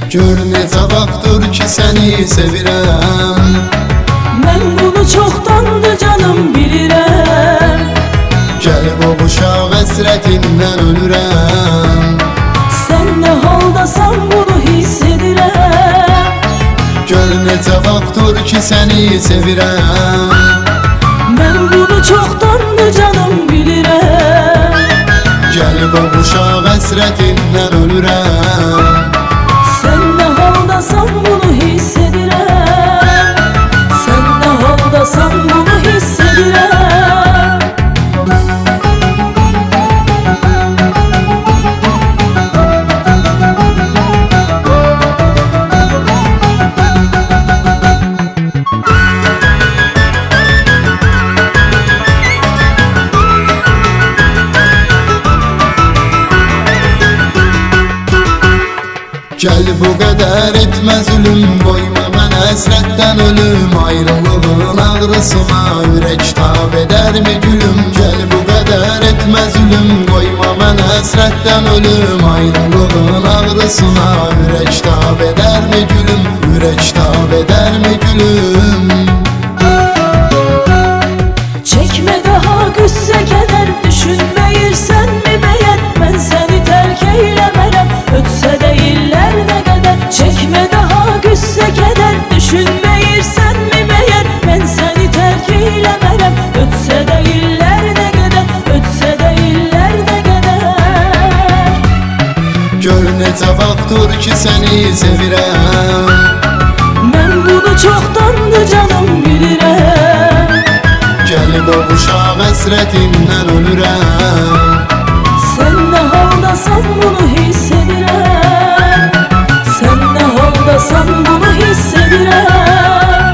Gör necə vaxtdır ki səni sevirəm. Mən bunu çoxdandır canım bilirəm. Gəlib o uşaq həsrətindən ölürəm. Sən nə haldasan bunu hiss edirəm. Gör necə vaxtdır ki səni sevirəm. Mən bunu çoxdandır canım bilirəm. Gəlib o uşaq həsrətindən ölürəm. Sən nə haldasan bunu hiss edirəm. Sən nə haldasan bunu hiss edirəm. Gəl bu qədər etmə zülüm, qoyma mən həsrətdən ölüm. Ayrılığın ağrısına ürək tab edərmi gülüm? Gəl bu qədər etmə zülüm, qoyma mən həsrətdən ölüm. Ayrılığın ağrısına ürək tab edərmi gülüm? Ürək tab edərmi gülüm? Çekme daha qüssə kədər, düşünməyirsən mi bəyər? Mən səni tərk eyləmərəm, ötsə də illər nə qədər. Çekme daha qüssə kədər, düşünməyirsən mi bəyər? Mən səni tərk eyləmərəm, ötsə də illər nə qədər. Ötsə də illər nə qədər. Gör necə vaxtdır ki səni sevirəm. Mən bunu çoxdandır canım bilirəm. Gəlib o uşaq həsrətindən ölürəm. Sən nə haldasan bunu hiss edirəm. Sən nə haldasan bunu hiss edirəm.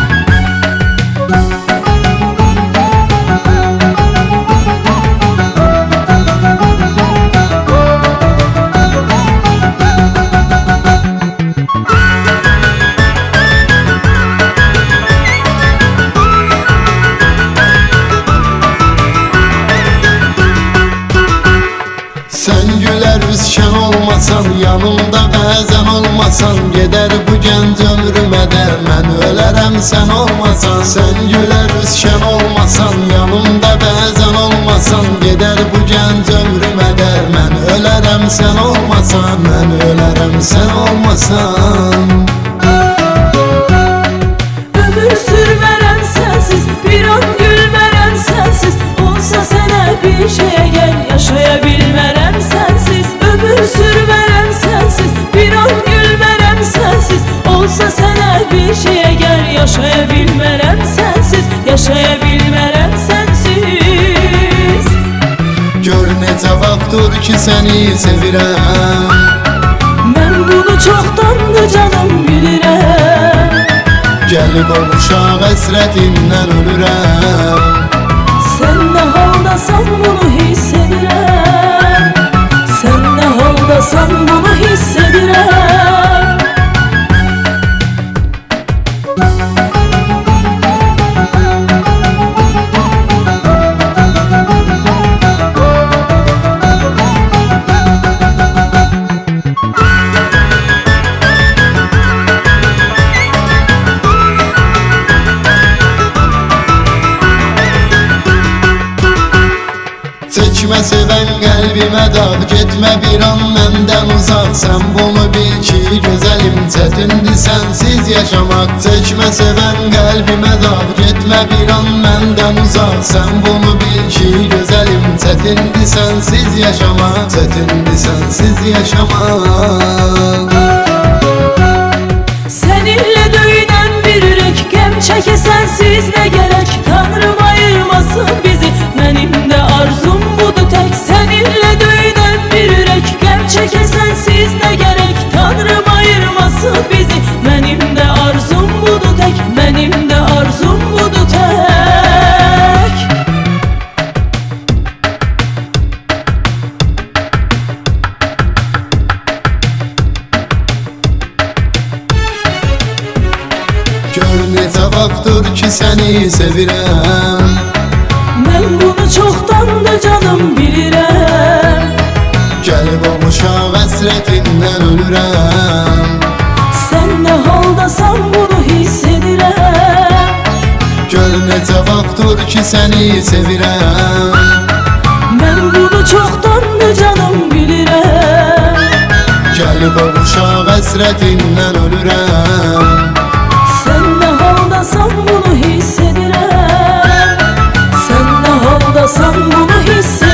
Sən gülər üzkən olmasan, yanımda bəzən olmasan, gedər bu gənc ömrümə dər, mən ölərəm sən olmasan. Sən gülər üzkən olmasan, yanımda bəzən olmasan, gedər bu gənc ömrümə dər, mən ölərəm sən olmasan. Mən ölərəm sən olmasan. Ömür sürmərəm sənsiz, bir an gülmərəm sənsiz. Olsa sənə bir şeyə gəl, yaşaya bilmərəm sənsiz. Ömür sürmərəm sənsiz, bir an gülmərəm sənsiz. Olsa sənə bir şeyə gəl, yaşaya bilmərəm sənsiz. Yaşaya bilmərəm sənsiz. Gör necə vaxtdır ki səni sevirəm. Mən bunu çoxdandır canım bilirəm. Gəlib o uşaq həsrətindən ölürəm. Sən nə haldasan bunu hiss edirəm. Sən nə haldasan bunu hiss edirəm. Çəkmə sevən qəlbimə dağ, getmə bir an məndən uzaq. Sən bunu bil ki gözəlim, çətindir sənsiz yaşamaq. Çəkmə sevən qəlbimə dağ, getmə bir an məndən uzaq. Sən bunu bil ki gözəlim, çətindir sənsiz yaşamaq. Çətindir sənsiz yaşamaq. Səninlə döyünən bir ürək, qəm çəkə sənsiz nə gərək. Tanrım ayırmasın bizi, mənim də arzum budur tək. Səninlə döyünən bir ürək, qəm çəkə sənsiz nə gərək. Tanrım ayırmasın bizi, mənim də arzum budur tək. Mənim də arzum budur tək. Gör necə vaxtdır ki səni sevirəm. Mən bunu çoxdandır canım bilirəm. Gəlib o uşaq həsrətindən ölürəm. haldasan bunu hiss edirəm. Gör necə vaxtdır ki səni sevirəm. Mən bunu çoxdandır canım bilirəm. Gəlib uşaq həsrətindən ölürəm. Sən nə haldasan bunu hiss edirəm. Sən nə haldasan bunu hiss edirəm.